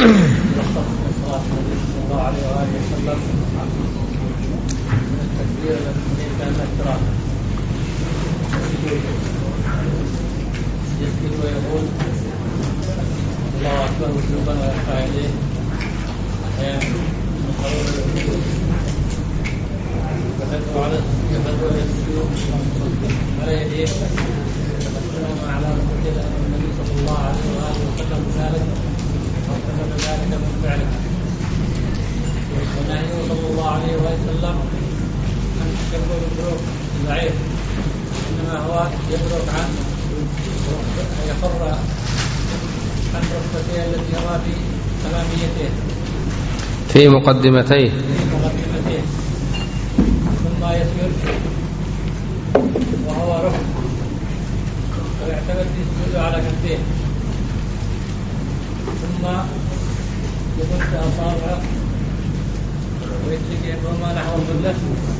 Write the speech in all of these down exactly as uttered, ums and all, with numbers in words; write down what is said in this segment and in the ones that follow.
صلى الله عليه وآله وسلم من التكبير الذي كان الاحترام يسجد ويقول الله أكبر وجوبا ويرفع يديه أحيانا من قرور الوجود يحث على السجود على يديه وما على ركبته النبي صلى الله عليه وآله وسلم ذلك وارتكب ذلك من فعله. ونهيه صلى الله عليه وسلم عن تكبر البروك الضعيف، إنما هو يبرك عنه يفر عن ركبته التي يرى في أماميته في مقدمتيه في مقدمتيه ثم يسجد وهو ركب ويعتمد في سجوده على كفيه، ثم يمد أصابعه ويتجه بهما نحو القبلة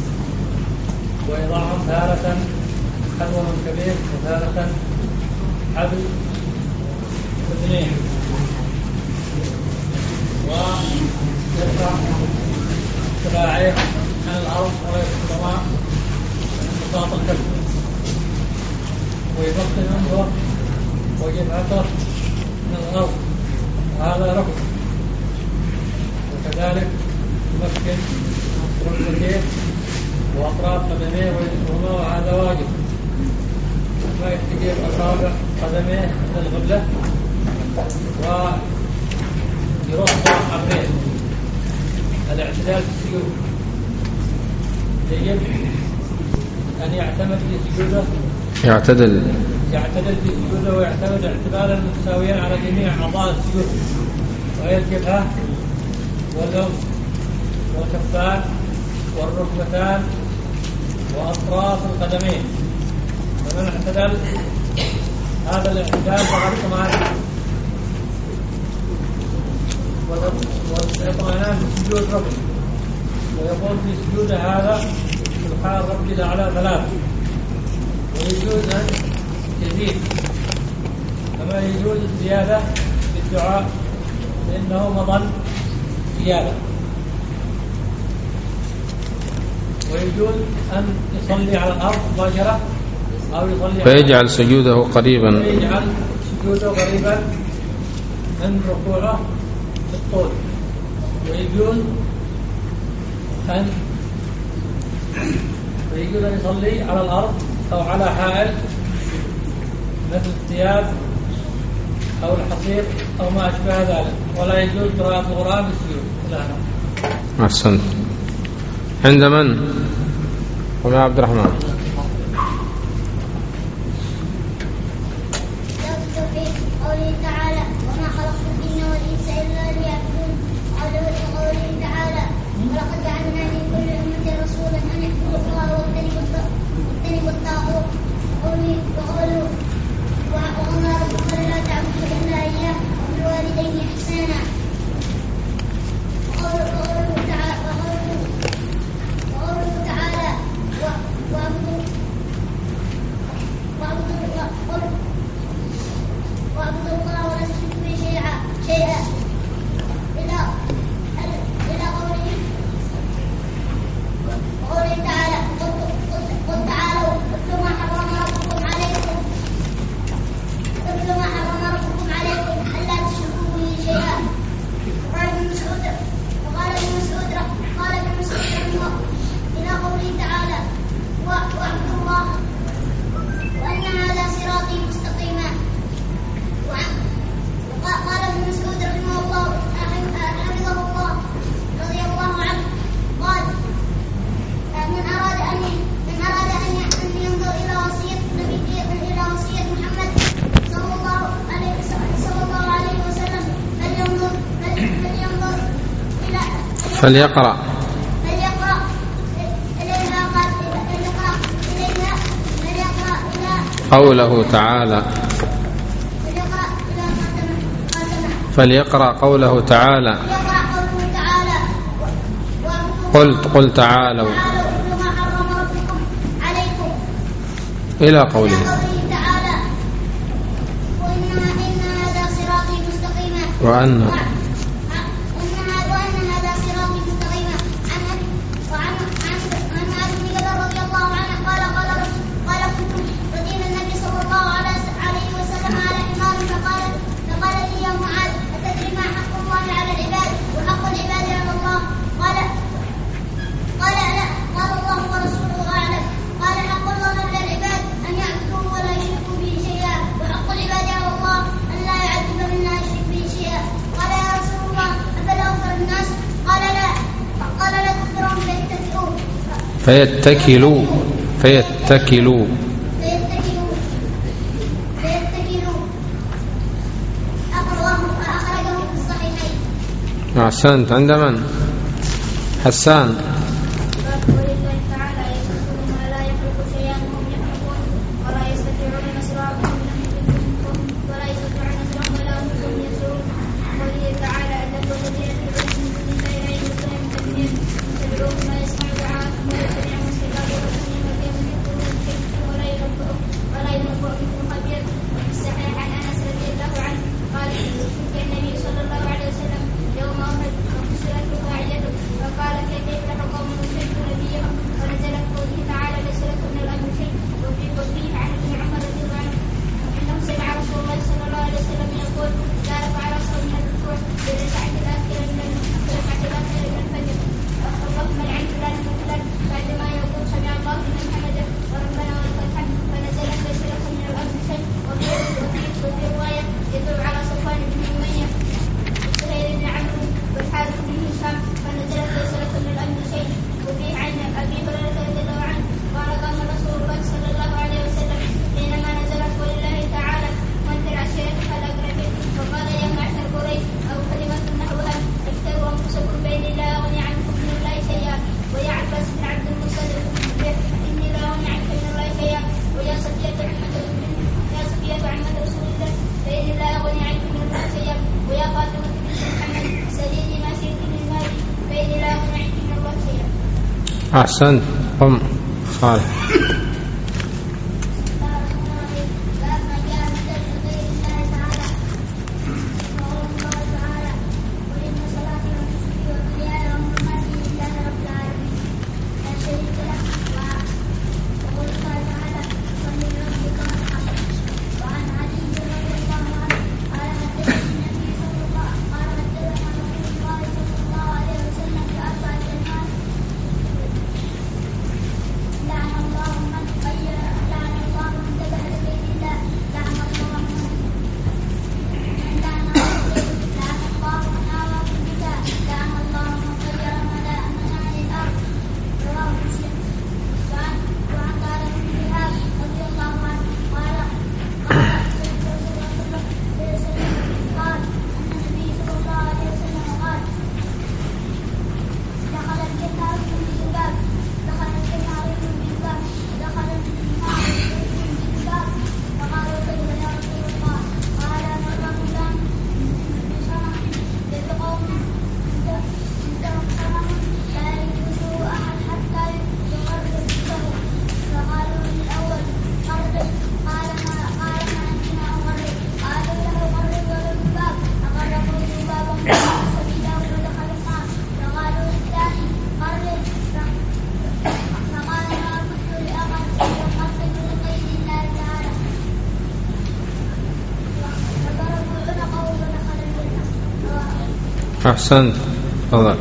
ويضعهم تارة حذو منكبيه وتارة حذو اذنيه، ويرفع ذراعيه عن الأرض ويبسطهما بساط الكف ويبطن انفه وجبهته من الأرض، وهذا ركب. وكذلك يمكن ركبتيه وأطراف قدميه ويسرهما، وهذا واجب. ثم يتجه بأصابع قدميه إلى القبلة ويرفع عقبيه. الاعتدال في السجود يجب أن يعتمد في سجوده يعتدل يعتدل في سجوده ويعتمد اعتبالا متساويا على جميع أعضاء السجود، وهي الجبهة والأنف والكفان والركبتان وأطراف القدمين. فمن اعتدل هذا الاعتدال فقد اطمأن، والاطمئنان في سجود ركن، ويقول في سجود هذا سبحان ربي الأعلى ثلاث، ويجوز أن يزيد كما يجوز الزيادة في الدعاء لأنه مظن زيادة. ويجوز أن يصلي على الأرض مباشرة أو يصلي فيجعل سجوده قريبا فيجعل سجوده قريبا من ركوعه في الطول. ويجوز أن ويجوز أن يصلي على الأرض أو على حائل مثل الثياب أو الحصير أو ما أشبه ذلك، ولا يجوز قراءة القرآن بالسجود. لا. أحسنت. عند من؟ وما عبد الرحمن. قوله تعالى وما خلقت الجن والإنس إلا ليعبدون، قوله تعالى ولقد جعلنا لكل أمة رسولا أن يعبدوا الله واجتنبوا الطاغوت، وقوله وقضى ربك ألا تعبدوا إلا إياه وبالوالدين إحسانا، وقوله تعالى وقوله تعالى واعبدوا واعبدوا الله ولا تشركوا به شيئا شيئا إلى إلى قوله وقوله تعالى قل تعالوا اتلوا ما حرم ربكم عليكم اتلوا ما حرم ربكم عليكم ألا تشركوا به شيئا. وقال ابن مسعود وقال ابن مسعود قال ابن مسعود رحمه إلى قوله تعالى واعبدوا الله وأن هذا صراطي مستقيما. وقال ابن مسعود رحمه الله حفظه الله رضي الله عنه قال من أراد أن من أراد أن ينظر إلى وصية نبي إلى وصية محمد صلى الله عليه صلى الله عليه وسلم فلينظر فلينظر إلى فليقرأ فليقرأ إليها قال فليقرأ إليها فليقرأ إلى قوله تعالى فليقرأ قوله تعالى قلت قل تعالوا إلى قوله وأن فيتكلوا فيتكلوا فيتكلوا فيتكلوا أخرجه في الصحيحين. أحسنت. عند من؟ حسان. ولله تعالى يسألون ما لا يخلق شيئا وهم يخلقون ولا يستطيعون نصرهم ولا يستطيعون نصرهم ولا هم ينصرون. وقوله تعالى أنه الذين تدعون من دون الله لا يملكون تدبيرا يتبعون ما يسمع دعاءهم ويتبعون استجابة رسولهم وكيف يكفرون بشرك ولا ينبئهم ولا ينبئهم مثل خبير. وفي الصحيح عن أنس رضي الله عنه قال كان النبي صلى الله عليه وسلم يوم أحد وكسرت رباعيته فقال كيف يفلح قوم يشركون نبيهم ونزلت قوله تعالى ليس لكم من الأمر شيء. وفي قوله عن ابن عمر رضي الله عنه انه سمع رسول الله صلى الله عليه وسلم يقول لا رفع راسه من الركوع بالركعه الاخيره من الركعه الاخيره من الفجر اللهم العن فلان وفلان بعدما يقول سمع الله لمن حمده وربنا ولك الحمد فنزلت ليس لكم من الأمر شيء. وفي وفي روايه يدعو على صفوان بن اميه وسهيل بن عمرو والحارث بن هشام فنزلت ليس لكم من الأمر شيء. وفي عن ابي هريره رضي الله عنه قال قام رسول الله صلى الله عليه وسلم حينما نزلت ولله تعالى وانذر عشيرتك الاقربين فقال يا معشر قريش او كلمه نحوها اشتروا انفسكم بين لا اغني عنكم من الله شيئا. ويا عباس بن عبد المطلب اني لا اغني عنك من الله شيئا. ويا صفيه عمه يا صفيه عمه رسول الله فاني لا اغني عنك من الله شيئا. ويا فاطمه بنت محمد سليني ما شئت من مالي فاني لا اغني عنك من الله شيئا. أحسنت. قم صالح. أحسنت. تفضل.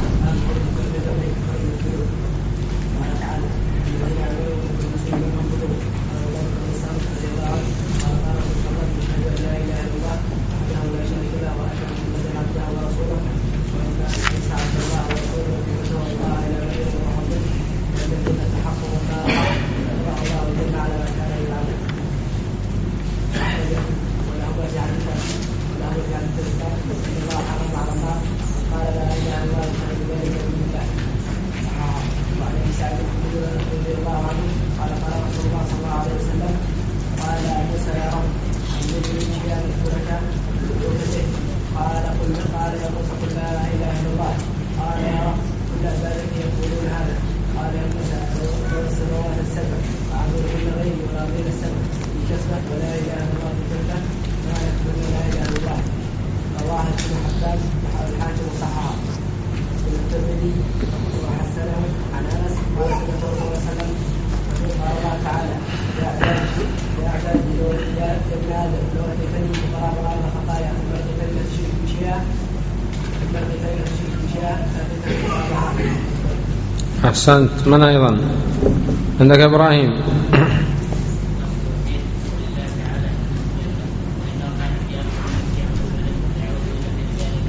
أحسنت. من أيضا عندك إبراهيم؟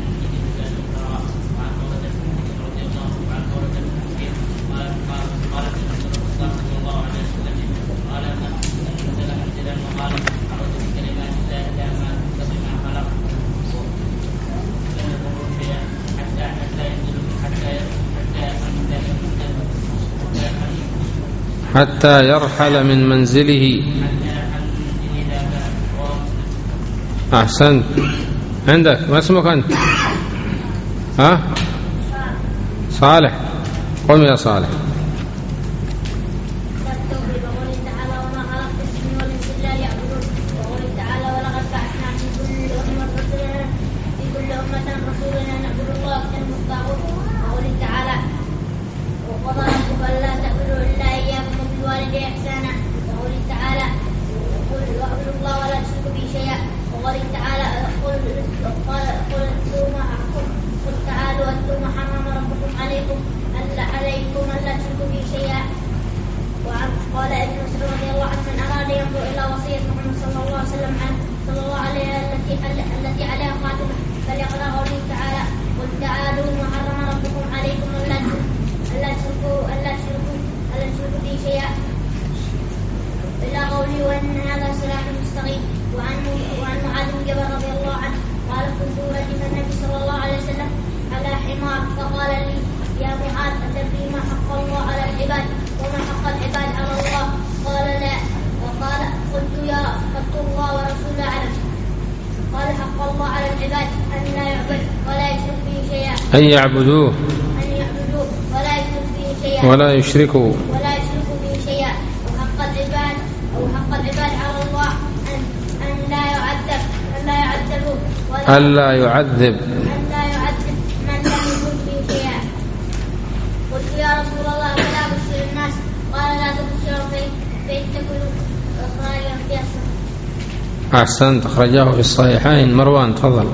قال حتى يرحل من منزله. أحسنت. عندك ما اسمك أنت؟ ها؟ صالح. قم يا صالح. قال ابن مسعود رضي الله عنه: من أراد ينظر إلى وصية محمد صلى الله عليه وسلم عن صلى الله عليه التي التي عليها خاتمة فليقرأ قوله تعالى: قل تعالوا ما حرم ربكم عليكم ألا تشركوا ألا تشركوا ألا تشركوا به شيئا إلا قولي وأن هذا صراط مستقيم. وعن وعن معاذ بن جبل رضي الله عنه قال: كنت ردف النبي صلى الله عليه وسلم على حمار فقال لي: يا معاذ أتدري ما حق الله على العباد وما حق العباد على الله؟ قال: لا. وقال: قلت: يا قلت الله ورسوله أعلم. قال: حق الله على العباد أن لا يعبد ولا يشرك به شيئا أن يعبدوه أن يعبدوه ولا يشرك به شيئا ولا يشركوا ولا يشركوا به شيئا وحق العباد أو حق العباد على الله أن أن لا يعذب أن لا يعذبوا ولا ألا يعذب أن لا يعذب من لم يشرك به شيئا. قلت: يا رسول الله فلا أبشر الناس؟ قال: لا تبشروا فيتكلوا إخراجا في الصحيح. أحسنت. أخرجاه في الصحيحين. مروان تفضل.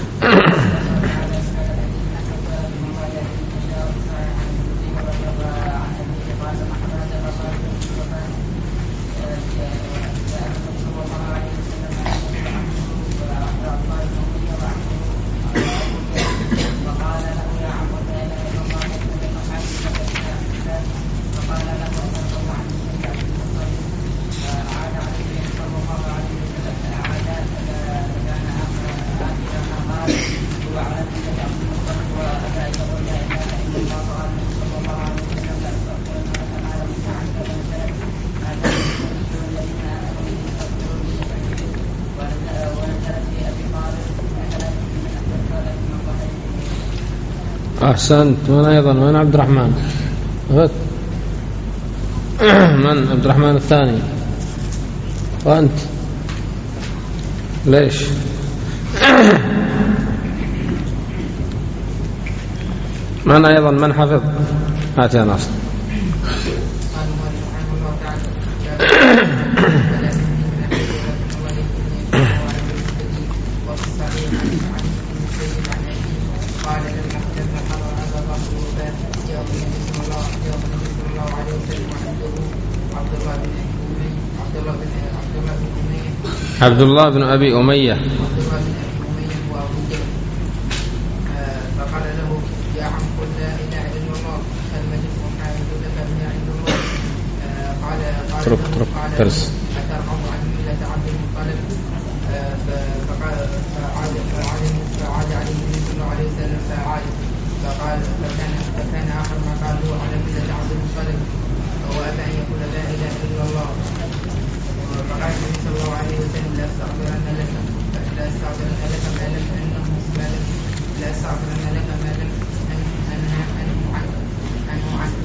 أحسنت. من أيضا؟ من عبد الرحمن؟ غد. من عبد الرحمن الثاني؟ وأنت ليش؟ من أيضا؟ من حفظ؟ هات يا ناصر. عبد الله بن أبي أمية فقال له: يا عم قل لا إله إلا الله كلمة محمد لك بها عند الله. قال اترك اترك درس. أترغب عن ملة عبد المطلب؟ فقال فعاد فعاد عليه النبي صلى الله عليه وسلم فعاد فقال فكان فكان آخر ما قاله على ملة عبد المطلب وهو أتى أن يقول لا إله إلا الله. فقال النبي صلى الله عليه وسلم: لا أستغفرن لك لا أستغفرن لك ما لم أنه ما لم لا أستغفرن لك ما لم أنه عنه عنه عنه عنه.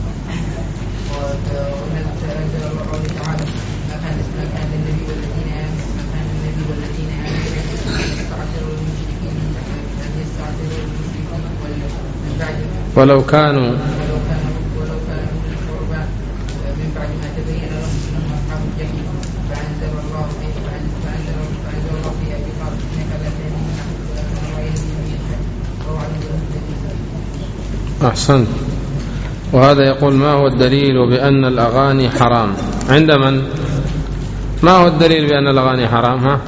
ونزل الله قوله تعالى: ما كان ما كان النبي والذين آمنوا ما كان النبي والذين آمنوا أن يستغفروا للمشركين أن يستغفروا للمشركين من بعد ولو كانوا ولو كانوا ولو كانوا من القربى من بعد ما تبين لهم أنهم أصحاب الجحيم. فأنزل الله فأنزل فأنزل الله في أبي طالب: إنك لا تهدي من أحببت ولكن الله يهدي من يشاء وهو على كل شيء. أحسنت. وهذا يقول: ما هو الدليل بأن الأغاني حرام؟ عند من؟ ما هو الدليل بأن الأغاني حرام؟ ها؟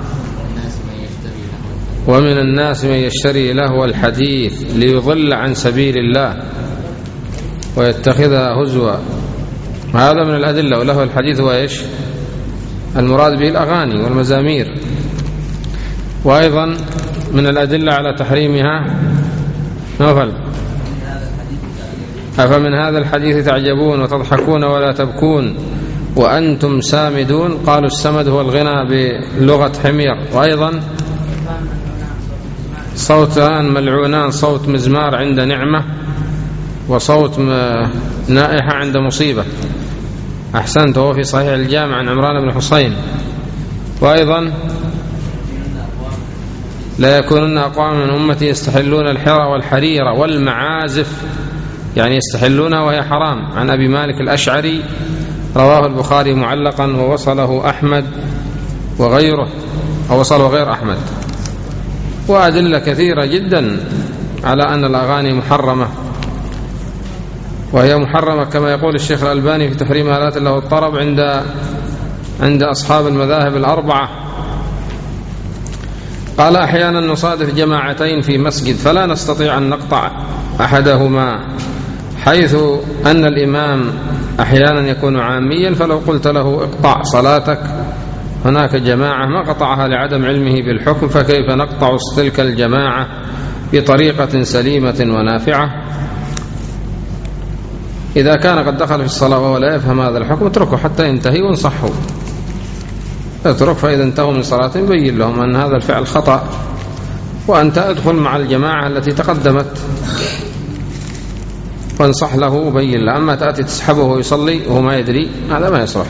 ومن الناس من يشتري لهو الحديث ليضل عن سبيل الله ويتخذها هزوا. هذا من الأدلة. ولهو الحديث هو إيش؟ المراد به الأغاني والمزامير. وأيضا من الأدلة على تحريمها نوفل أفمن هذا الحديث تعجبون وتضحكون ولا تبكون وأنتم سامدون. قالوا السمد هو الغنى بلغة حمير. وأيضا صوتان ملعونان، صوت مزمار عند نعمة وصوت نائحة عند مصيبة. أحسنت، وهو في صحيح الجامع عن عمران بن حسين. وأيضا لا يكونن أقوام من أمتي يستحلون الحرى والحرير والمعازف، يعني يستحلونها وهي حرام. عن أبي مالك الأشعري، رواه البخاري معلقا ووصله أحمد وغيره، أو وصله غير أحمد. وأدلة كثيرة جدا على أن الأغاني محرمة، وهي محرمة كما يقول الشيخ الألباني في تحريم آلات له الطرب عند عند أصحاب المذاهب الأربعة. قال أحيانا نصادف جماعتين في مسجد فلا نستطيع أن نقطع أحدهما، حيث أن الإمام أحيانا يكون عاميا، فلو قلت له اقطع صلاتك هناك جماعة ما قطعها لعدم علمه بالحكم، فكيف نقطع تلك الجماعة بطريقة سليمة ونافعة؟ إذا كان قد دخل في الصلاة وهو لا يفهم هذا الحكم اتركه حتى ينتهي وانصحه، اترك، فإذا انتهوا من صلاة بين لهم أن هذا الفعل خطأ، وأنت ادخل مع الجماعة التي تقدمت وانصح له وبين له. أما تأتي تسحبه ويصلي وهو ما يدري، هذا ما يصلح.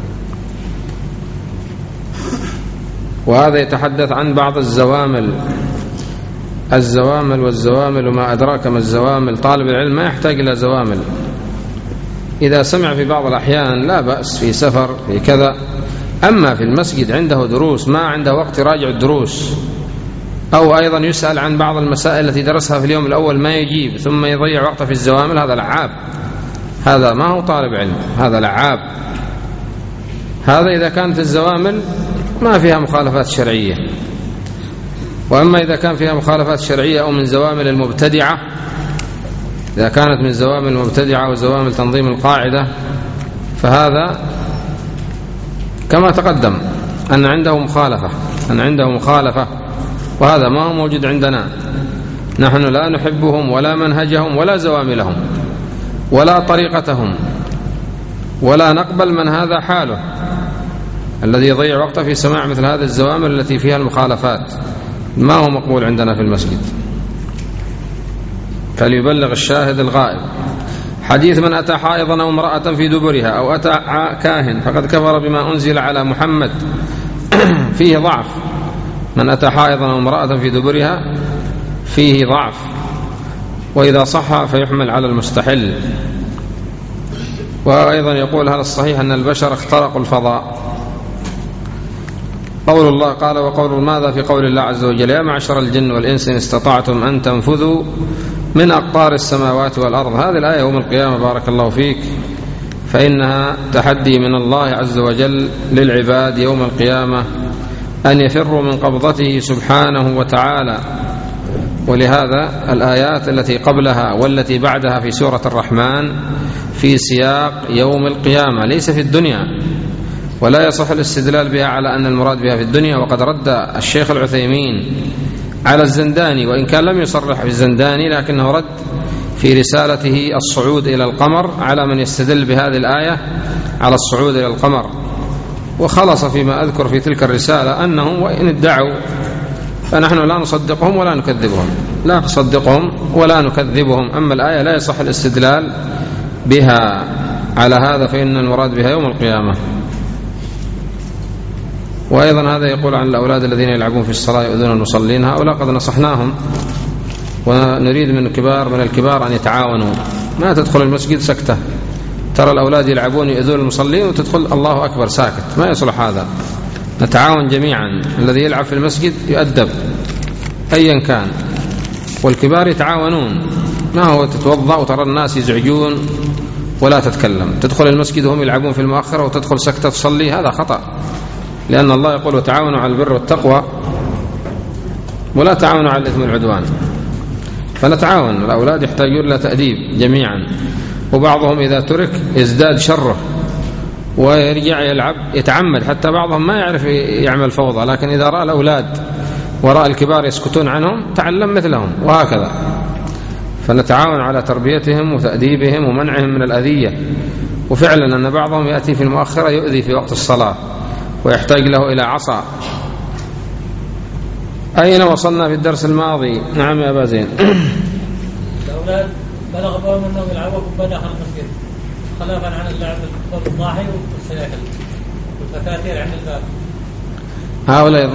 وهذا يتحدث عن بعض الزوامل الزوامل والزوامل وما أدراك ما الزوامل. طالب العلم ما يحتاج إلى زوامل، إذا سمع في بعض الأحيان لا بأس، في سفر في كذا. أما في المسجد عنده دروس ما عنده وقت يراجع الدروس، أو أيضا يسأل عن بعض المسائل التي درسها في اليوم الأول ما يجيب ثم يضيع وقته في الزوامل، هذا لعاب، هذا ما هو طالب علم، هذا لعاب. هذا إذا كانت الزوامل ما فيها مخالفات شرعية. وأما إذا كان فيها مخالفات شرعية أو من زوامل المبتدعة، إذا كانت من زوامل المبتدعة وزوامل تنظيم القاعدة، فهذا كما تقدم أن عنده مخالفة أن عنده مخالفة وهذا ما هو موجود عندنا. نحن لا نحبهم ولا منهجهم ولا زواملهم ولا طريقتهم، ولا نقبل من هذا حاله الذي يضيع وقته في سماع مثل هذه الزوامل التي فيها المخالفات، ما هو مقبول عندنا في المسجد. فليبلغ الشاهد الغائب. حديث من أتى حائضا أو امرأة في دبرها أو أتى كاهن فقد كفر بما أنزل على محمد فيه ضعف. من أتى حائضا أو امرأة في دبرها فيه ضعف، وإذا صح فيحمل على المستحل. وأيضا يقول هذا الصحيح أن البشر اخترقوا الفضاء. قول الله قال وقول ماذا في قول الله عز وجل يا معشر الجن والإنس إن استطعتم أن تنفذوا من أقطار السماوات والأرض. هذه الآية يوم القيامة بارك الله فيك، فإنها تحدي من الله عز وجل للعباد يوم القيامة أن يفروا من قبضته سبحانه وتعالى. ولهذا الآيات التي قبلها والتي بعدها في سورة الرحمن في سياق يوم القيامة ليس في الدنيا، ولا يصح الاستدلال بها على أن المراد بها في الدنيا. وقد رد الشيخ العثيمين على الزنداني، وإن كان لم يصرح في الزنداني لكنه رد في رسالته الصعود إلى القمر على من يستدل بهذه الآية على الصعود إلى القمر. وخلص فيما أذكر في تلك الرسالة أنهم وإن ادعوا فنحن لا نصدقهم ولا نكذبهم، لا نصدقهم ولا نكذبهم. أما الآية لا يصح الاستدلال بها على هذا، فإن المراد بها يوم القيامة. وأيضا هذا يقول عن الأولاد الذين يلعبون في الصلاة يؤذون المصلين، هؤلاء قد نصحناهم، ونريد من الكبار من الكبار أن يتعاونوا. ما تدخل المسجد سكتة، ترى الأولاد يلعبون يؤذون المصلين وتدخل الله أكبر ساكت، ما يصلح هذا. نتعاون جميعا، الذي يلعب في المسجد يؤدب أيا كان، والكبار يتعاونون. ما هو تتوضأ وترى الناس يزعجون ولا تتكلم، تدخل المسجد وهم يلعبون في المؤخرة وتدخل سكتة تصلي، هذا خطأ. لأن الله يقول وتعاونوا على البر والتقوى ولا تعاونوا على الإثم والعدوان. فنتعاون، الأولاد يحتاجون إلى تأديب جميعا، وبعضهم إذا ترك يزداد شره ويرجع يلعب يتعمد، حتى بعضهم ما يعرف يعمل فوضى، لكن إذا رأى الأولاد وراء الكبار يسكتون عنهم تعلم مثلهم، وهكذا. فنتعاون على تربيتهم وتأديبهم ومنعهم من الأذية. وفعلا أن بعضهم يأتي في المؤخرة يؤذي في وقت الصلاة ويحتاج له إلى عصا. أين وصلنا في الدرس الماضي؟ نعم يا أبا زين. الأولاد بلغ بهم أنهم يلعبوا كبة داخل المسجد خلافا عن اللعب الضاحي والسياكل والفكاتير عند الباب. هؤلاء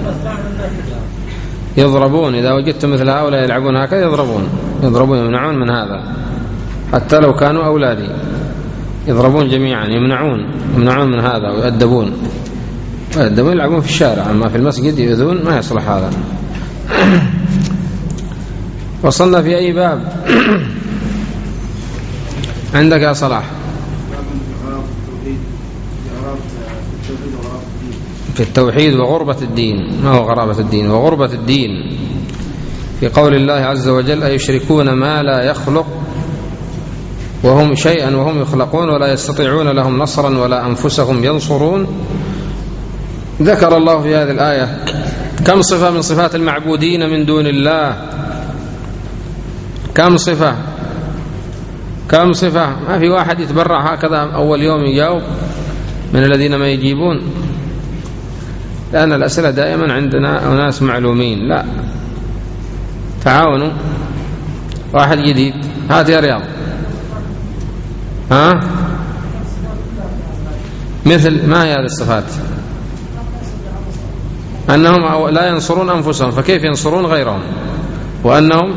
يضربون، إذا وجدتم مثل هؤلاء يلعبون هكذا يضربون يضربون يمنعون من هذا، حتى لو كانوا أولادي يضربون جميعا، يمنعون يمنعون من هذا ويؤدبون يؤدبون يلعبون في الشارع، أما في المسجد يؤذون، ما يصلح هذا. وصلنا في أي باب؟ عندك يا صلاح؟ في التوحيد وغربة الدين. ما هو غرابة الدين؟ وغربة الدين في قول الله عز وجل: أيشركون ما لا يخلق وهم شيئا وهم يخلقون ولا يستطيعون لهم نصرا ولا أنفسهم ينصرون. ذكر الله في هذه الآية كم صفة من صفات المعبودين من دون الله، كم صفة كم صفة. ما في واحد يتبرع هكذا أول يوم يجاوب من الذين ما يجيبون، لأن الأسئلة دائما عندنا أناس معلومين. لا، تعاونوا. واحد جديد، هات يا رياض. ها مثل ما هي هذه الصفات؟ أنهم لا ينصرون أنفسهم، فكيف ينصرون غيرهم؟ وأنهم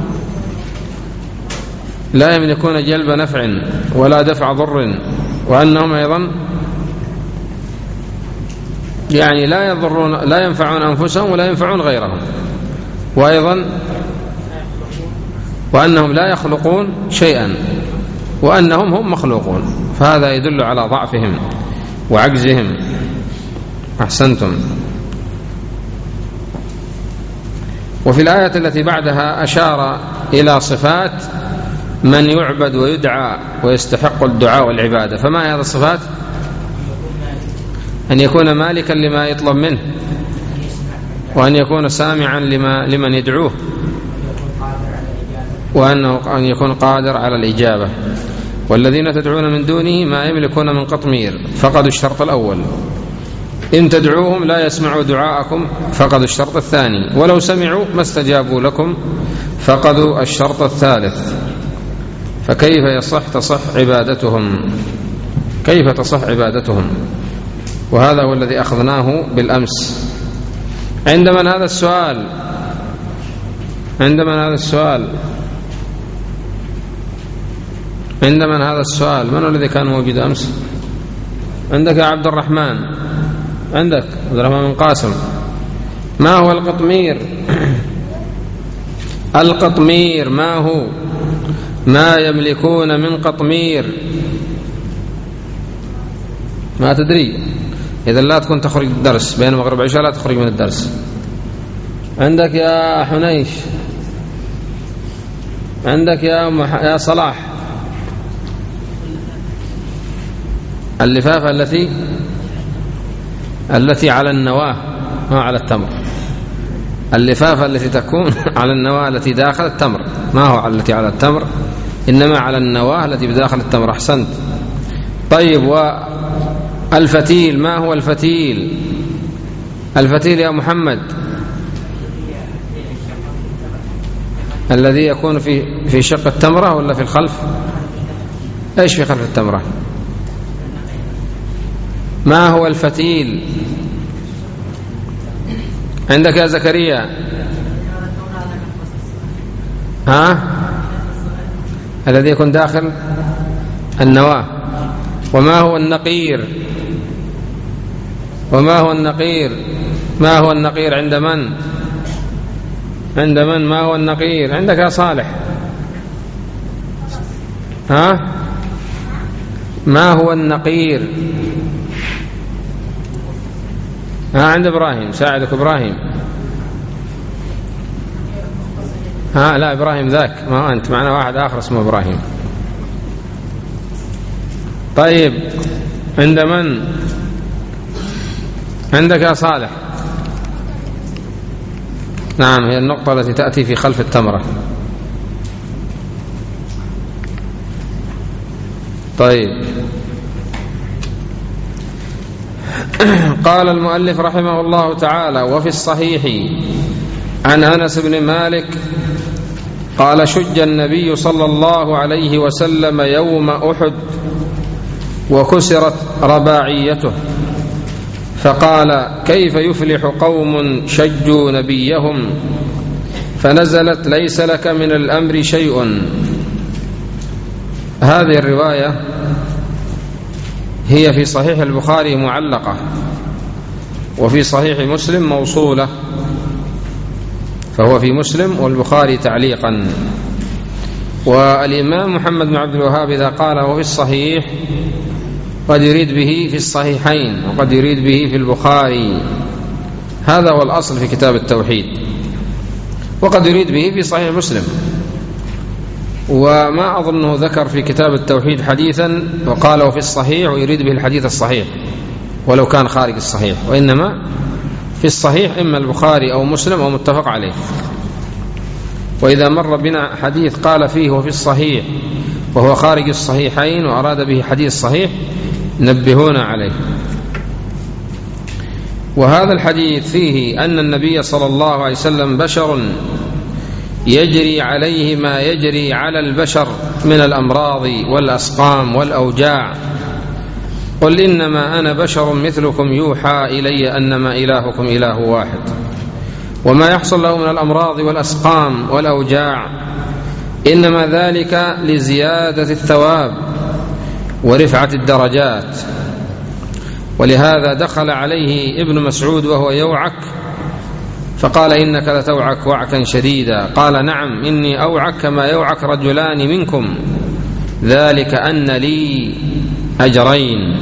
لا يملكون جلب نفع ولا دفع ضر، وأنهم أيضا يعني لا يضرون لا ينفعون أنفسهم ولا ينفعون غيرهم، وأيضا وأنهم لا يخلقون شيئا وأنهم هم مخلوقون. فهذا يدل على ضعفهم وعجزهم. أحسنتم. وفي الآية التي بعدها أشار إلى صفات من يعبد ويدعى ويستحق الدعاء والعبادة. فما هي هذه الصفات؟ أن يكون مالكا لما يطلب منه، وأن يكون سامعا لما لمن يدعوه، وأنه أن يكون قادر على الإجابة. والذين تدعون من دونه ما يملكون من قطمير، فقدوا الشرط الأول. إن تدعوهم لا يسمعوا دعاءكم، فقدوا الشرط الثاني. ولو سمعوا ما استجابوا لكم، فقدوا الشرط الثالث. فكيف يصح تصح عبادتهم؟ كيف تصح عبادتهم؟ وهذا هو الذي أخذناه بالأمس. عند من هذا السؤال؟ عند من هذا السؤال؟ عند من هذا السؤال؟ من هو الذي كان موجود أمس؟ عندك يا عبد الرحمن، عندك عبد الرحمن بن قاسم. ما هو القطمير؟ القطمير ما هو؟ ما يملكون من قطمير؟ ما تدري؟ إذا لا تكون تخرج الدرس بين المغرب والعشاء، لا تخرج من الدرس. عندك يا حنيش، عندك يا مح... يا صلاح. اللفافة التي التي على النواة، ما على التمر. اللفافة التي تكون على النواة التي داخل التمر، ما هو التي على التمر، إنما على النواة التي بداخل التمر. أحسنت. طيب، والفتيل ما هو الفتيل؟ الفتيل يا محمد الذي يكون في في شق التمرة ولا في الخلف؟ ايش في خلف التمرة؟ ما هو الفتيل؟ عندك يا زكريا؟ ها؟ الذي يكون داخل النواة. وما هو النقير؟ وما هو النقير؟ ما هو النقير عند من؟ عند من ما هو النقير؟ عندك يا صالح؟ ها؟ ما هو النقير؟ ها؟ عند إبراهيم، ساعدك إبراهيم. ها؟ لا، إبراهيم ذاك، ما أنت، معنا واحد آخر اسمه إبراهيم. طيب، عند من؟ عندك يا صالح؟ نعم، هي النقطة التي تأتي في خلف التمرة. طيب. قال المؤلف رحمه الله تعالى: وفي الصحيح عن أنس بن مالك قال: شج النبي صلى الله عليه وسلم يوم أحد وكسرت رباعيته، فقال: كيف يفلح قوم شجوا نبيهم؟ فنزلت: ليس لك من الأمر شيء. هذه الرواية هي في صحيح البخاري معلقة، وفي صحيح مسلم موصولة، فهو في مسلم والبخاري تعليقا. والإمام محمد بن عبد الوهاب إذا قال وفي الصحيح قد يريد به في الصحيحين، وقد يريد به في البخاري، هذا هو الأصل في كتاب التوحيد، وقد يريد به في صحيح مسلم. وما أظنه ذكر في كتاب التوحيد حديثا وقاله في الصحيح ويريد به الحديث الصحيح ولو كان خارج الصحيح، وإنما في الصحيح إما البخاري أو مسلم أو متفق عليه. وإذا مر بنا حديث قال فيه وفي الصحيح وهو خارج الصحيحين وأراد به حديث صحيح نبهونا عليه. وهذا الحديث فيه أن النبي صلى الله عليه وسلم بشر يجري عليه ما يجري على البشر من الأمراض والأسقام والأوجاع. قل إنما أنا بشر مثلكم يوحى إلي أنما إلهكم إله واحد. وما يحصل له من الأمراض والأسقام والأوجاع إنما ذلك لزيادة الثواب ورفعة الدرجات. ولهذا دخل عليه ابن مسعود وهو يوعك فقال: إنك لتوعك وعكا شديدا. قال: نعم، إني أوعك كما يوعك رجلان منكم، ذلك أن لي أجرين.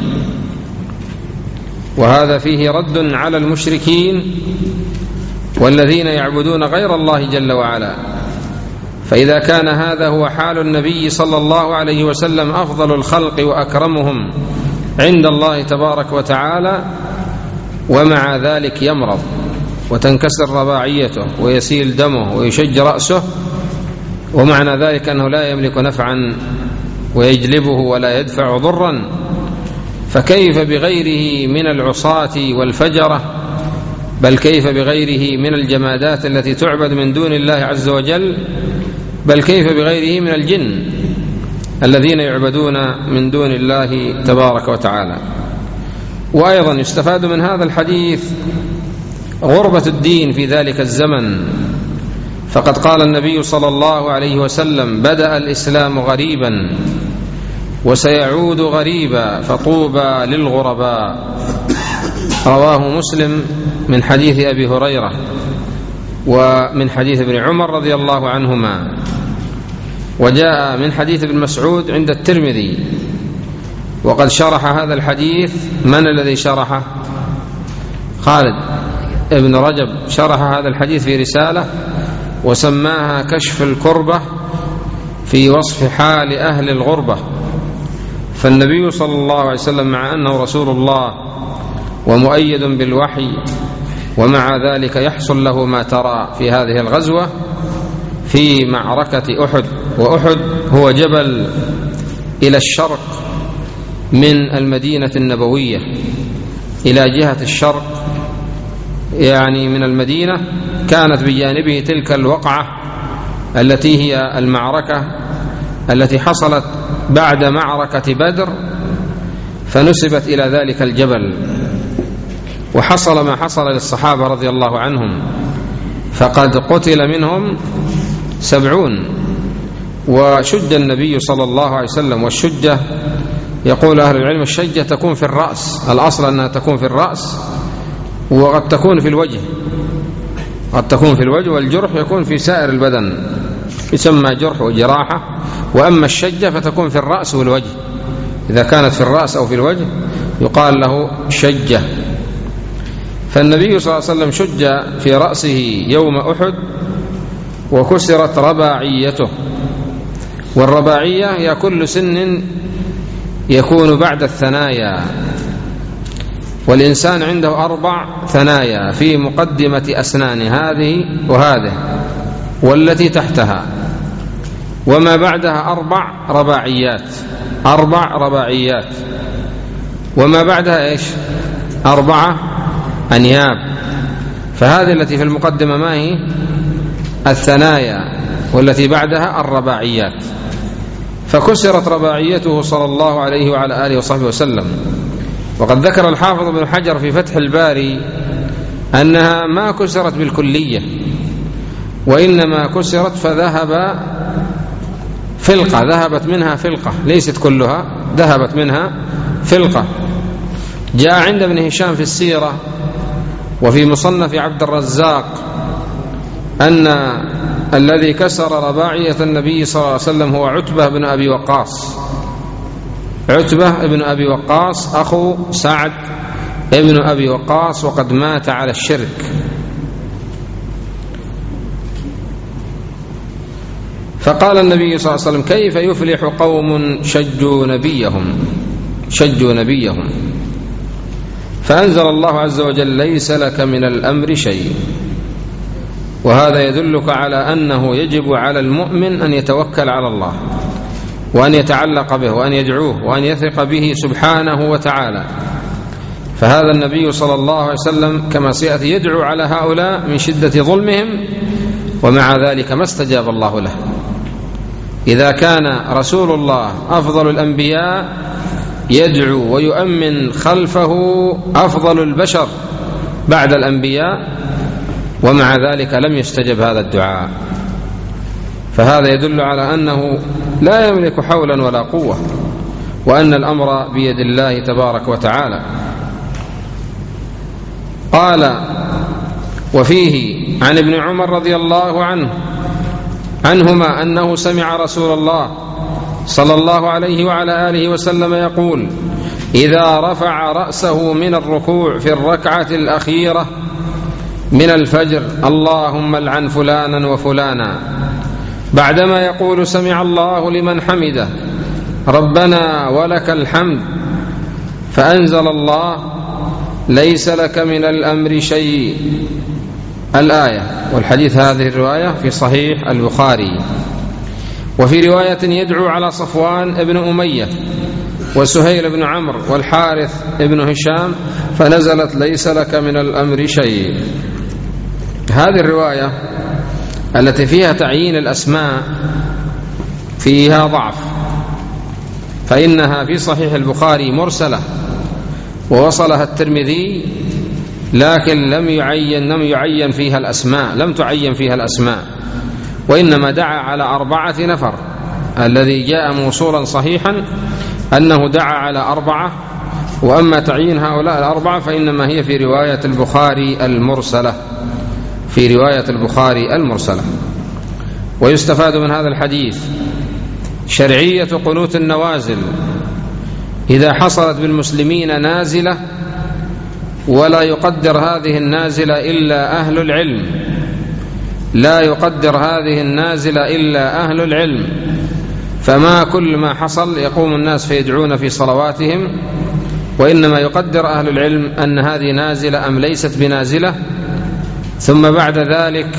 وهذا فيه رد على المشركين والذين يعبدون غير الله جل وعلا. فإذا كان هذا هو حال النبي صلى الله عليه وسلم أفضل الخلق وأكرمهم عند الله تبارك وتعالى، ومع ذلك يمرض وتنكسر رباعيته ويسيل دمه ويشج رأسه، ومعنى ذلك أنه لا يملك نفعا ويجلبه ولا يدفع ضرا، فكيف بغيره من العصاة والفجرة؟ بل كيف بغيره من الجمادات التي تعبد من دون الله عز وجل؟ بل كيف بغيره من الجن الذين يعبدون من دون الله تبارك وتعالى؟ وأيضا يستفاد من هذا الحديث غربة الدين في ذلك الزمن، فقد قال النبي صلى الله عليه وسلم: بدأ الإسلام غريبا وسيعود غريبا فطوبى للغرباء. رواه مسلم من حديث أبي هريرة ومن حديث ابن عمر رضي الله عنهما. وجاء من حديث ابن مسعود عند الترمذي. وقد شرح هذا الحديث من الذي شرحه؟ خالد ابن رجب شرح هذا الحديث في رسالة وسماها كشف الكربة في وصف حال أهل الغربة. فالنبي صلى الله عليه وسلم مع أنه رسول الله ومؤيد بالوحي، ومع ذلك يحصل له ما ترى في هذه الغزوة في معركة أحد. وأحد هو جبل إلى الشرق من المدينة النبوية، إلى جهة الشرق يعني من المدينة، كانت بجانبه تلك الوقعة التي هي المعركة التي حصلت بعد معركة بدر، فنسبت إلى ذلك الجبل. وحصل ما حصل للصحابة رضي الله عنهم، فقد قتل منهم سبعون، وشج النبي صلى الله عليه وسلم. والشجة يقول أهل العلم الشجة تكون في الرأس، الأصل أنها تكون في الرأس، وقد تكون في الوجه، قد تكون في الوجه، والجرح يكون في سائر البدن، يسمى جرح وجراحة. وأما الشجة فتكون في الرأس والوجه، إذا كانت في الرأس أو في الوجه يقال له شجة. فالنبي صلى الله عليه وسلم شج في رأسه يوم أحد وكسرت رباعيته. والرباعية هي كل سن يكون بعد الثنايا، والإنسان عنده أربع ثنايا في مقدمة أسنان، هذه وهذه والتي تحتها. وما بعدها أربع رباعيات، أربع رباعيات، وما بعدها إيش؟ أربعة أنياب. فهذه التي في المقدمة ما هي؟ الثنايا، والتي بعدها الرباعيات. فكسرت رباعيته صلى الله عليه وعلى آله وصحبه وسلم. وقد ذكر الحافظ ابن حجر في فتح الباري أنها ما كسرت بالكلية، وإنما كسرت فذهب فلقة، ذهبت منها فلقة، ليست كلها، ذهبت منها فلقة. جاء عند ابن هشام في السيرة وفي مصنف عبد الرزاق أن الذي كسر رباعية النبي صلى الله عليه وسلم هو عتبة بن أبي وقاص، عتبة بن أبي وقاص أخو سعد ابن أبي وقاص، وقد مات على الشرك. فقال النبي صلى الله عليه وسلم: كيف يفلح قوم شجوا نبيهم شجوا نبيهم فأنزل الله عز وجل: ليس لك من الأمر شيء. وهذا يدلك على أنه يجب على المؤمن أن يتوكل على الله، وأن يتعلق به، وأن يدعوه، وأن يثق به سبحانه وتعالى. فهذا النبي صلى الله عليه وسلم كما سيأتي يدعو على هؤلاء من شدة ظلمهم، ومع ذلك ما استجاب الله له. إذا كان رسول الله أفضل الأنبياء يدعو ويؤمن خلفه أفضل البشر بعد الأنبياء، ومع ذلك لم يستجب هذا الدعاء، فهذا يدل على أنه لا يملك حولا ولا قوة، وأن الأمر بيد الله تبارك وتعالى. قال: وفيه عن ابن عمر رضي الله عنه عنهما أنه سمع رسول الله صلى الله عليه وعلى آله وسلم يقول: إذا رفع رأسه من الركوع في الركعة الأخيرة من الفجر: اللهم العن فلانا وفلانا، بعدما يقول: سمع الله لمن حمده، ربنا ولك الحمد، فأنزل الله: ليس لك من الأمر شيء، الآية. والحديث هذه الرواية في صحيح البخاري. وفي رواية: يدعو على صفوان ابن أمية وسهيل بن عمرو والحارث ابن هشام، فنزلت: ليس لك من الأمر شيء. هذه الرواية التي فيها تعيين الأسماء فيها ضعف، فإنها في صحيح البخاري مرسلة ووصلها الترمذي، لكن لم يعين لم يعين فيها الأسماء لم تعين فيها الأسماء، وإنما دعا على أربعة نفر. الذي جاء موصولا صحيحا أنه دعا على أربعة، وأما تعيين هؤلاء الأربعة فإنما هي في رواية البخاري المرسلة في رواية البخاري المرسلة. ويستفاد من هذا الحديث شرعية قنوت النوازل إذا حصلت بالمسلمين نازلة، ولا يقدر هذه النازلة إلا أهل العلم لا يقدر هذه النازلة إلا أهل العلم فما كل ما حصل يقوم الناس فيدعون في صلواتهم، وإنما يقدر أهل العلم أن هذه نازلة أم ليست بنازلة، ثم بعد ذلك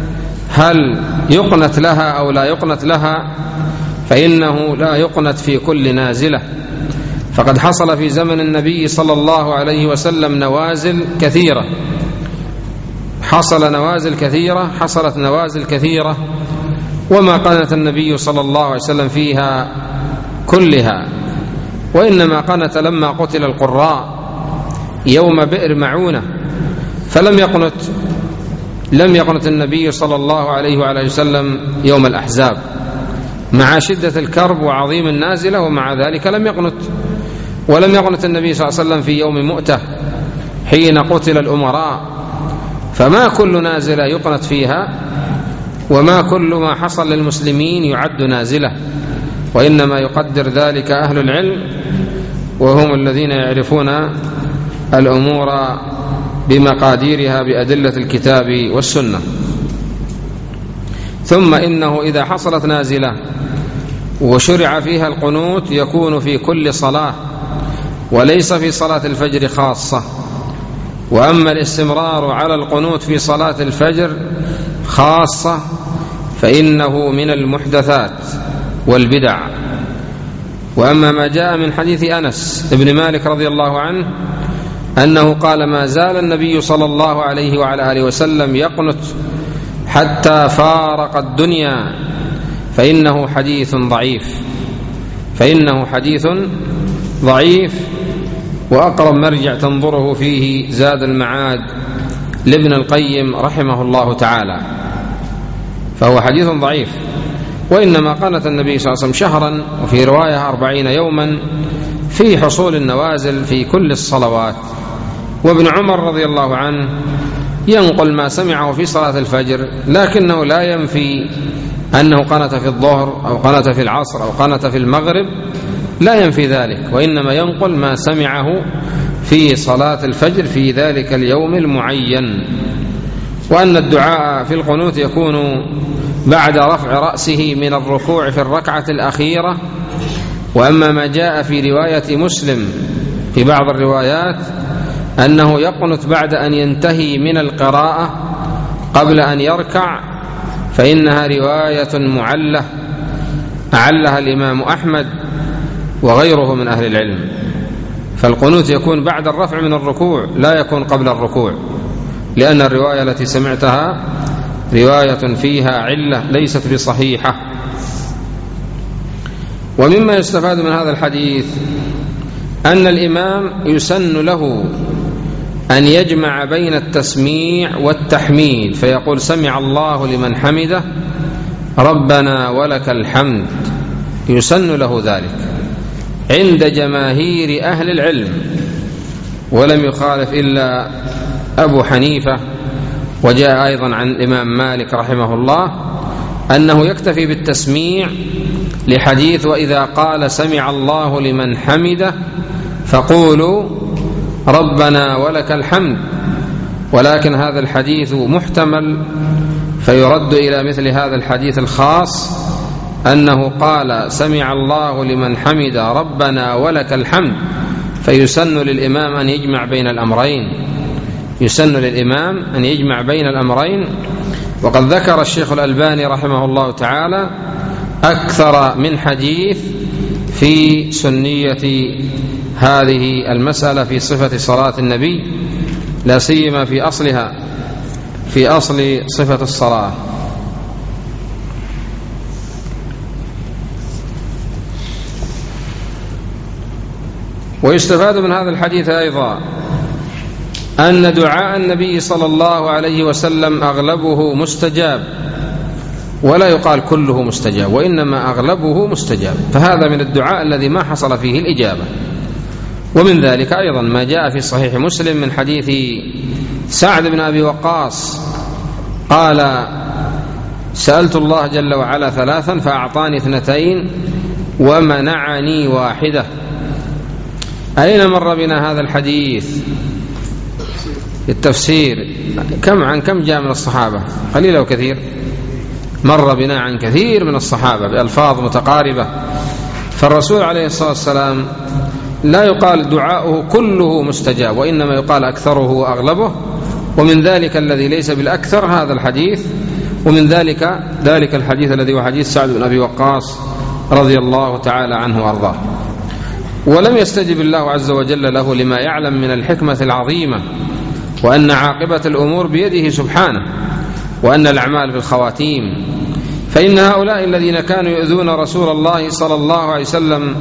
هل يقنت لها أو لا يقنت لها، فإنه لا يقنت في كل نازلة. فقد حصل في زمن النبي صلى الله عليه وسلم نوازل كثيرة حصل نوازل كثيرة حصلت نوازل كثيرة وما قنت النبي صلى الله عليه وسلم فيها كلها، وإنما قنت لما قتل القراء يوم بئر معونة، فلم يقنت لم يقنت النبي صلى الله عليه وعلى وسلم يوم الأحزاب مع شدة الكرب وعظيم النازلة، ومع ذلك لم يقنت. ولم يقنت النبي صلى الله عليه وسلم في يوم مؤتة حين قتل الأمراء. فما كل نازلة يقنت فيها، وما كل ما حصل للمسلمين يعد نازلة، وإنما يقدر ذلك أهل العلم، وهم الذين يعرفون الأمور بمقاديرها بأدلة الكتاب والسنة. ثم إنه إذا حصلت نازلة وشرع فيها القنوت يكون في كل صلاة، وليس في صلاة الفجر خاصة. وأما الاستمرار على القنوت في صلاة الفجر خاصة فإنه من المحدثات والبدع. وأما ما جاء من حديث أنس بن مالك رضي الله عنه أنه قال: ما زال النبي صلى الله عليه وعلى آله وسلم يقنت حتى فارق الدنيا، فإنه حديث ضعيف فإنه حديث ضعيف وأقرب مرجع تنظره فيه زاد المعاد لابن القيم رحمه الله تعالى، فهو حديث ضعيف. وإنما قنت النبي صلى الله عليه وسلم شهرا، وفي رواية أربعين يوما في حصول النوازل في كل الصلوات. وابن عمر رضي الله عنه ينقل ما سمعه في صلاة الفجر، لكنه لا ينفي أنه قنت في الظهر أو قنت في العصر أو قنت في المغرب، لا ينفي ذلك، وإنما ينقل ما سمعه في صلاة الفجر في ذلك اليوم المعين. وأن الدعاء في القنوت يكون بعد رفع رأسه من الركوع في الركعة الأخيرة. وأما ما جاء في رواية مسلم في بعض الروايات أنه يقنت بعد أن ينتهي من القراءة قبل أن يركع، فإنها رواية معلة أعلها الإمام أحمد وغيره من أهل العلم. فالقنوت يكون بعد الرفع من الركوع، لا يكون قبل الركوع، لأن الرواية التي سمعتها رواية فيها علة ليست بصحيحة. ومما يستفاد من هذا الحديث أن الإمام يسن له أن يجمع بين التسميع والتحميد، فيقول: سمع الله لمن حمده ربنا ولك الحمد، يسن له ذلك عند جماهير أهل العلم، ولم يخالف إلا أبو حنيفة. وجاء أيضا عن الإمام مالك رحمه الله أنه يكتفي بالتسميع لحديث: وإذا قال سمع الله لمن حمده فقولوا ربنا ولك الحمد. ولكن هذا الحديث محتمل، فيرد إلى مثل هذا الحديث الخاص أنه قال سمع الله لمن حمد ربنا ولك الحمد، فيسن للإمام أن يجمع بين الأمرين يسن للإمام أن يجمع بين الأمرين. وقد ذكر الشيخ الألباني رحمه الله تعالى أكثر من حديث في سنية هذه المسألة في صفة صلاة النبي، لا سيما في أصلها في أصل صفة الصلاة. ويستفاد من هذا الحديث أيضا أن دعاء النبي صلى الله عليه وسلم أغلبه مستجاب، ولا يقال كله مستجاب، وإنما أغلبه مستجاب، فهذا من الدعاء الذي ما حصل فيه الإجابة. ومن ذلك أيضا ما جاء في صحيح مسلم من حديث سعد بن أبي وقاص قال: سألت الله جل وعلا ثلاثا فأعطاني اثنتين ومنعني واحدة. أين مر بنا هذا الحديث؟ التفسير. كم عن كم جاء من الصحابة؟ قليل أو كثير؟ مر بنا عن كثير من الصحابة بألفاظ متقاربة. فالرسول عليه الصلاة والسلام لا يقال دعاؤه كله مستجاب، وإنما يقال أكثره وأغلبه. ومن ذلك الذي ليس بالأكثر هذا الحديث، ومن ذلك ذلك الحديث الذي هو حديث سعد بن أبي وقاص رضي الله تعالى عنه وأرضاه. ولم يستجب الله عز وجل له لما يعلم من الحكمة العظيمة، وأن عاقبة الأمور بيده سبحانه، وأن الأعمال بالخواتيم. فإن هؤلاء الذين كانوا يؤذون رسول الله صلى الله عليه وسلم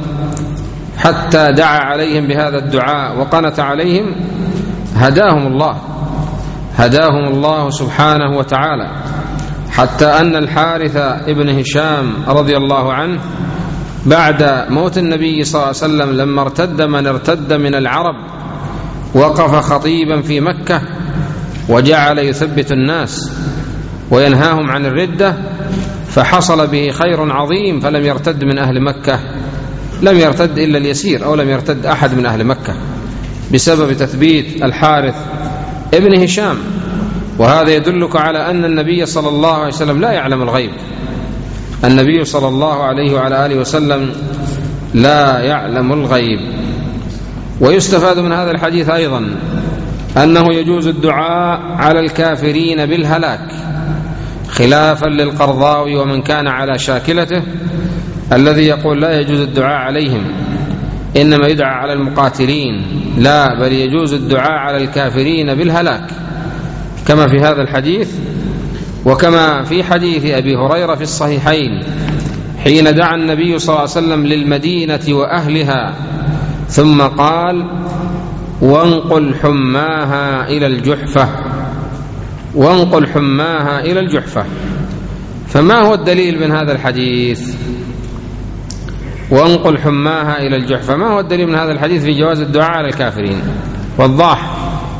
حتى دعا عليهم بهذا الدعاء وقنت عليهم، هداهم الله هداهم الله سبحانه وتعالى، حتى أن الحارث ابن هشام رضي الله عنه بعد موت النبي صلى الله عليه وسلم لما ارتد من ارتد من العرب وقف خطيبا في مكة وجعل يثبت الناس وينهاهم عن الردة، فحصل به خير عظيم، فلم يرتد من أهل مكة لم يرتد إلا اليسير، أو لم يرتد أحد من أهل مكة بسبب تثبيت الحارث ابن هشام. وهذا يدلك على أن النبي صلى الله عليه وسلم لا يعلم الغيب. النبي صلى الله عليه وعلى آله وسلم لا يعلم الغيب. ويستفاد من هذا الحديث أيضا أنه يجوز الدعاء على الكافرين بالهلاك خلافا للقرضاوي ومن كان على شاكلته الذي يقول لا يجوز الدعاء عليهم، إنما يدعى على المقاتلين، لا بل يجوز الدعاء على الكافرين بالهلاك كما في هذا الحديث، وكما في حديث أبي هريرة في الصحيحين حين دعا النبي صلى الله عليه وسلم للمدينة وأهلها ثم قال وانقل حماها إلى الجحفة، وانقل حماها إلى الجحفة. فما هو الدليل من هذا الحديث؟ وانقل حماها إلى الجحفة، ما هو الدليل من هذا الحديث في جواز الدعاء على الكافرين؟ وضاح.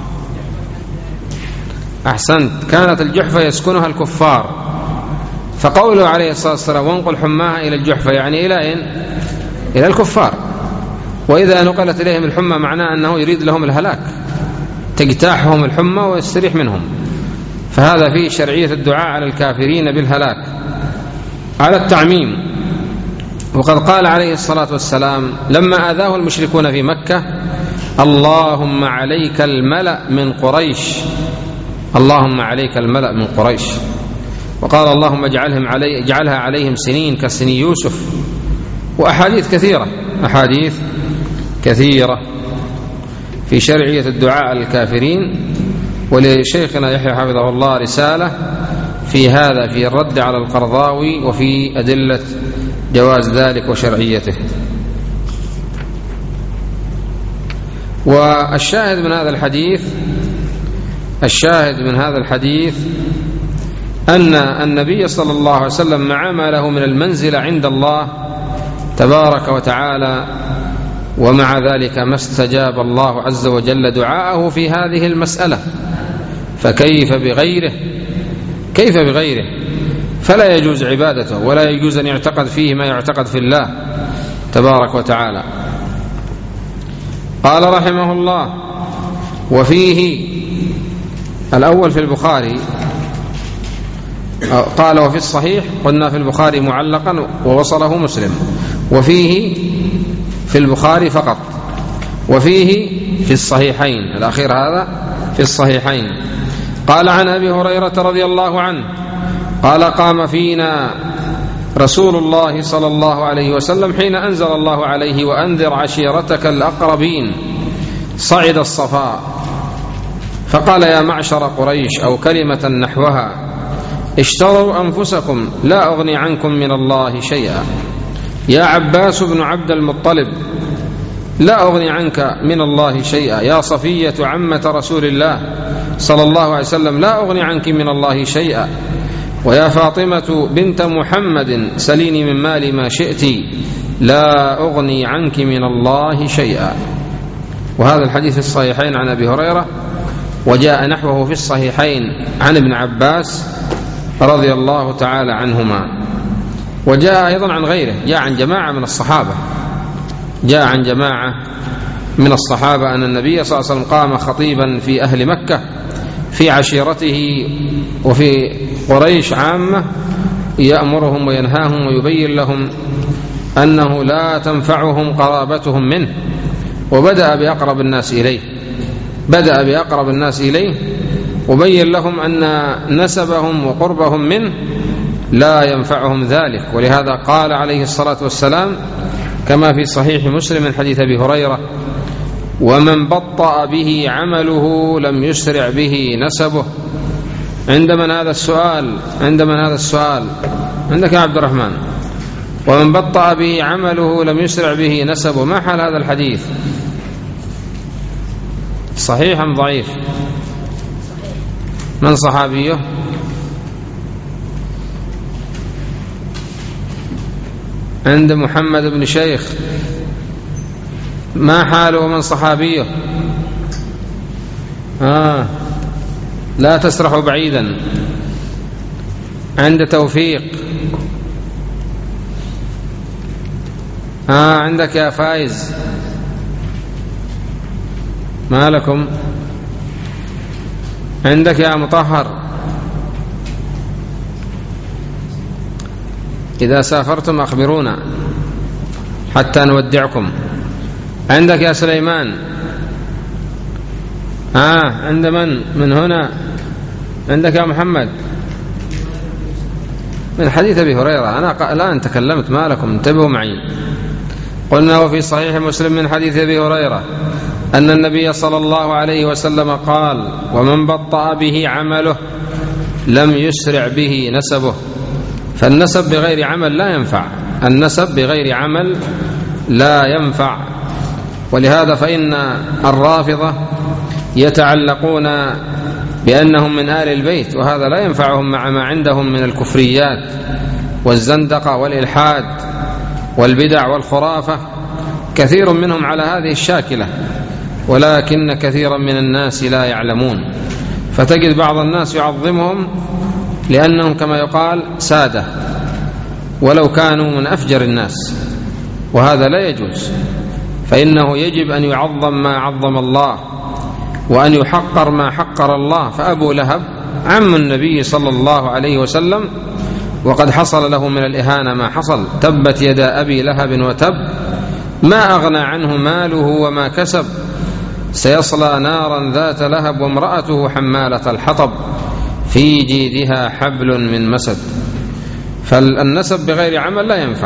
أحسنت، كانت الجحفة يسكنها الكفار، فقوله عليه الصلاة والسلام وانقل حماها إلى الجحفة يعني إلى أين؟ إلى الكفار. وإذا نقلت إليهم الحمى معناه أنه يريد لهم الهلاك، تجتاحهم الحمى ويستريح منهم، فهذا فيه شرعية الدعاء على الكافرين بالهلاك على التعميم. وقد قال عليه الصلاة والسلام لما آذاه المشركون في مكة اللهم عليك الملأ من قريش، اللهم عليك الملأ من قريش، وقال اللهم اجعلهم علي اجعلها عليهم سنين كسني يوسف، وأحاديث كثيرة أحاديث كثيرة في شرعية الدعاء على الكافرين. ولشيخنا يحيى حفظه الله رسالة في هذا في الرد على القرضاوي وفي أدلة جواز ذلك وشرعيته. والشاهد من هذا الحديث الشاهد من هذا الحديث أن النبي صلى الله عليه وسلم مع ما له من المنزلة عند الله تبارك وتعالى، ومع ذلك ما استجاب الله عز وجل دعاءه في هذه المسألة، فكيف بغيره؟ كيف بغيره؟ فلا يجوز عبادته ولا يجوز أن يعتقد فيه ما يعتقد في الله تبارك وتعالى. قال رحمه الله وفيه الأول في البخاري، قال وفي الصحيح، قلنا في البخاري معلقا ووصله مسلم، وفيه في البخاري فقط، وفيه في الصحيحين، الأخير هذا في الصحيحين. قال عن أبي هريرة رضي الله عنه قال قام فينا رسول الله صلى الله عليه وسلم حين أنزل الله عليه وأنذر عشيرتك الأقربين، صعد الصفا فقال يا معشر قريش أو كلمة نحوها اشتروا أنفسكم لا أغني عنكم من الله شيئا، يا عباس بن عبد المطلب لا أغني عنك من الله شيئا، يا صفية عمة رسول الله صلى الله عليه وسلم لا أغني عنك من الله شيئا، ويا فاطمة بنت محمد سليني من مالي ما شئت لا أغني عنك من الله شيئا. وهذا الحديث في الصحيحين عن أبي هريرة، وجاء نحوه في الصحيحين عن ابن عباس رضي الله تعالى عنهما، وجاء أيضا عن غيره، جاء عن جماعة من الصحابة جاء عن جماعة من الصحابة أن النبي صلى الله عليه وسلم قام خطيبا في أهل مكة في عشيرته وفي قريش عامة يأمرهم وينهاهم ويبين لهم أنه لا تنفعهم قرابتهم منه، وبدأ بأقرب الناس إليه بدأ بأقرب الناس إليه وبين لهم أن نسبهم وقربهم منه لا ينفعهم ذلك. ولهذا قال عليه الصلاة والسلام كما في صحيح مسلم من حديث أبي هريرة ومن بطأ به عمله لم يسرع به نسبه. عند من هذا السؤال؟ عند من هذا السؤال؟ عندك يا عبد الرحمن. ومن بطأ به عمله لم يسرع به نسبه، ما حال هذا الحديث؟ صحيح أم ضعيف؟ من صحابيه؟ عند محمد بن شيخ. ما حاله من صحابيه؟ آه لا تسرح بعيدا. عند توفيق. آه عندك يا فايز. ما لكم؟ عندك يا مطهر. إذا سافرتم أخبرونا حتى نودعكم. عندك يا سليمان. آه عند من؟ من هنا. عندك يا محمد. من حديث أبي هريرة. أنا الآن تكلمت، ما لكم؟ انتبهوا معي. قلنا وفي صحيح مسلم من حديث أبي هريرة أن النبي صلى الله عليه وسلم قال: ومن بطأ به عمله لم يسرع به نسبه. فالنسب بغير عمل لا ينفع، النسب بغير عمل لا ينفع. ولهذا فإن الرافضة يتعلقون بأنهم من آل البيت، وهذا لا ينفعهم مع ما عندهم من الكفريات والزندقة والإلحاد والبدع والخرافة. كثير منهم على هذه الشاكلة، ولكن كثيرا من الناس لا يعلمون. فتجد بعض الناس يعظمهم لأنهم كما يقال سادة، ولو كانوا من أفجر الناس، وهذا لا يجوز. فإنه يجب أن يعظم ما عظم الله، وأن يحقر ما حقر الله. فأبو لهب عم النبي صلى الله عليه وسلم، وقد حصل له من الإهانة ما حصل. تبت يدا أبي لهب وتب، ما أغنى عنه ماله وما كسب، سيصلى نارا ذات لهب وامرأته حمالة الحطب في جيدها حبل من مسد. فالنسب بغير عمل لا ينفع.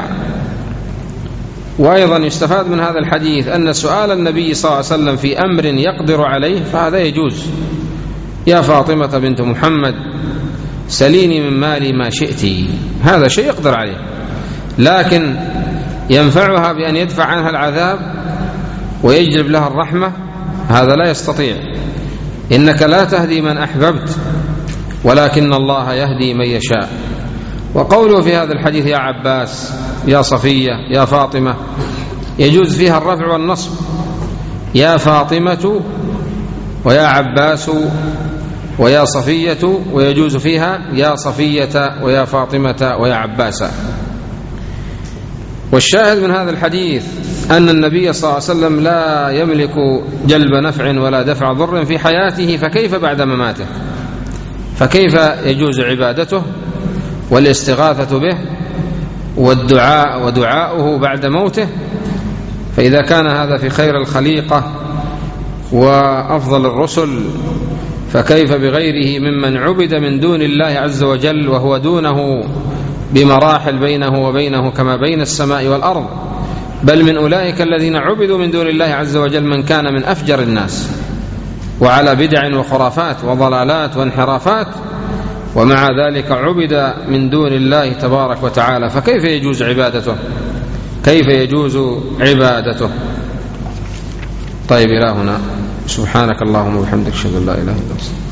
وأيضا يستفاد من هذا الحديث أن سؤال النبي صلى الله عليه وسلم في أمر يقدر عليه فهذا يجوز. يا فاطمة بنت محمد سليني من مالي ما شئت، هذا شيء يقدر عليه، لكن ينفعها بأن يدفع عنها العذاب ويجلب لها الرحمة، هذا لا يستطيع. إنك لا تهدي من أحببت ولكن الله يهدي من يشاء. وقوله في هذا الحديث يا عباس، يا صفية، يا فاطمة، يجوز فيها الرفع والنصب، يا فاطمة ويا عباس ويا صفية، ويجوز فيها يا صفية ويا فاطمة ويا عباس. والشاهد من هذا الحديث أن النبي صلى الله عليه وسلم لا يملك جلب نفع ولا دفع ضر في حياته، فكيف بعد مماته؟ فكيف يجوز عبادته والاستغاثة به والدعاء ودعاؤه بعد موته؟ فإذا كان هذا في خير الخليقة وأفضل الرسل، فكيف بغيره ممن عبد من دون الله عز وجل وهو دونه بمراحل بينه وبينه كما بين السماء والأرض؟ بل من أولئك الذين عبدوا من دون الله عز وجل من كان من أفجر الناس وعلى بدع وخرافات وضلالات وانحرافات، ومع ذلك عبد من دون الله تبارك وتعالى. فكيف يجوز عبادته؟ كيف يجوز عبادته؟ طيب إلى هنا، سبحانك اللهم وبحمدك، أشهد أن لا إله إلا أنت.